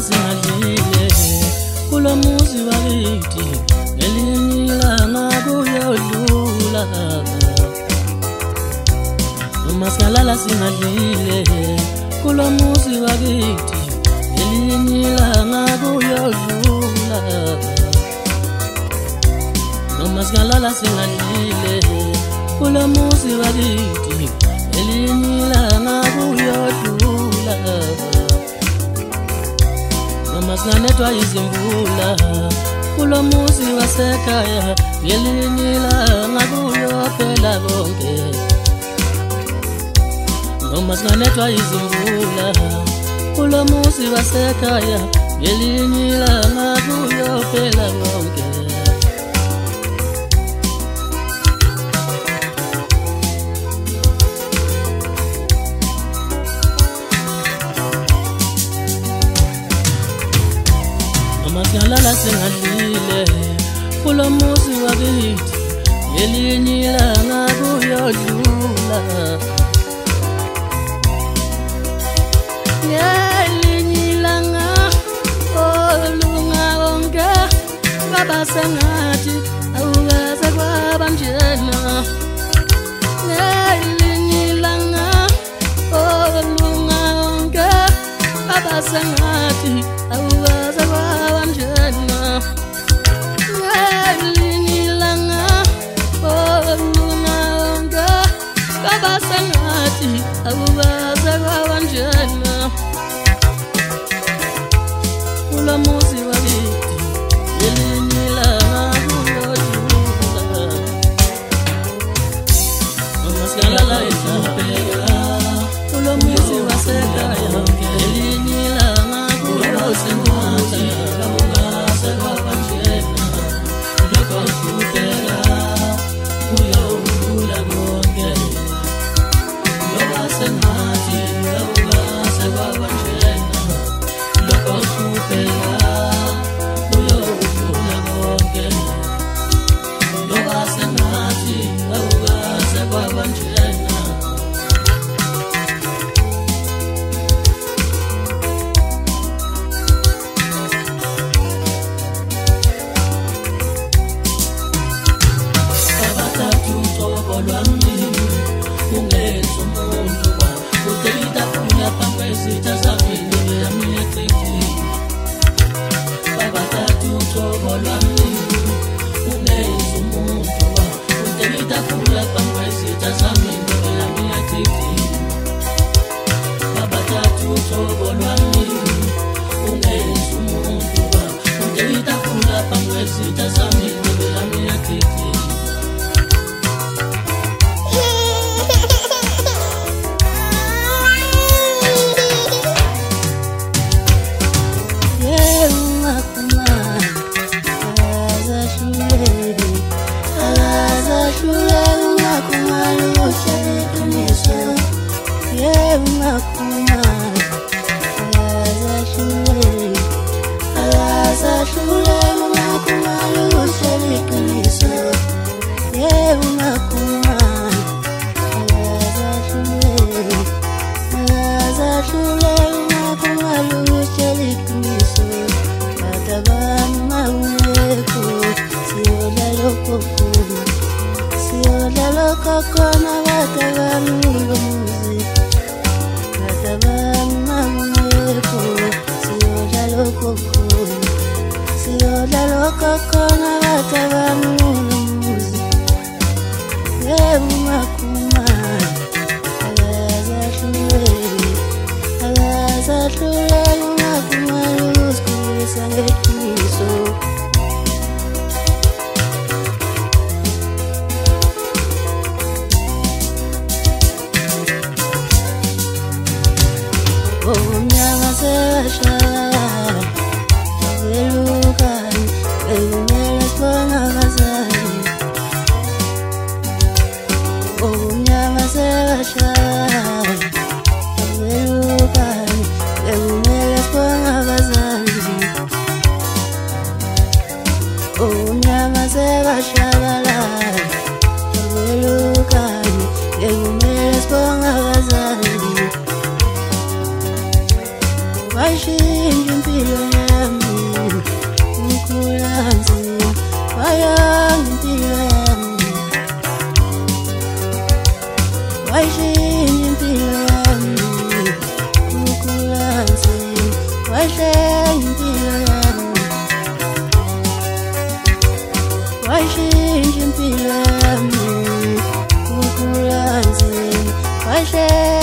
singadlile kulo muzi wakithi ngelinye ilanga kuyodlula noma singalala singadlile kulo muzi wakithi ngelinye ilanga kuyodlula noma singalala singadlile kulo muzi wakithi ngelinye ilanga kuyodlula noma singanethwa izimvula kulo muzi wasekhaya ngelinye ilanga kuyophela konke noma singanethwa izimvula kulo muzi wasekhaya ngelinye ilanga kuyophela konke Singalala singadlile kulo muzi wakithi ngelinye ilanga kuyodlula ngelinye ilanga olunga konke kwaba sengathi awukaze kwaba njena ngelinye ilanga olunga konke kwaba sengathi awukaze kwaba njena ngelinye ilanga olunga konke kwaba sengathi awukaze kwaba njena kulo muzi wakithi ngelinye ilanga kuyodlula noma singalala ehlupheka kulo muzi wasekhaya ngelinye ilanga kuyodlula awukaze kwaba njena lokho kuhlupheka kuyodlula konke yoba sengathi awukaze kwaba njena lokho kuhlupheka kuyodlula konke yoba sengathi awukaze kwaba njena Vai, gente, washintsha impilo yami ukulanzi washe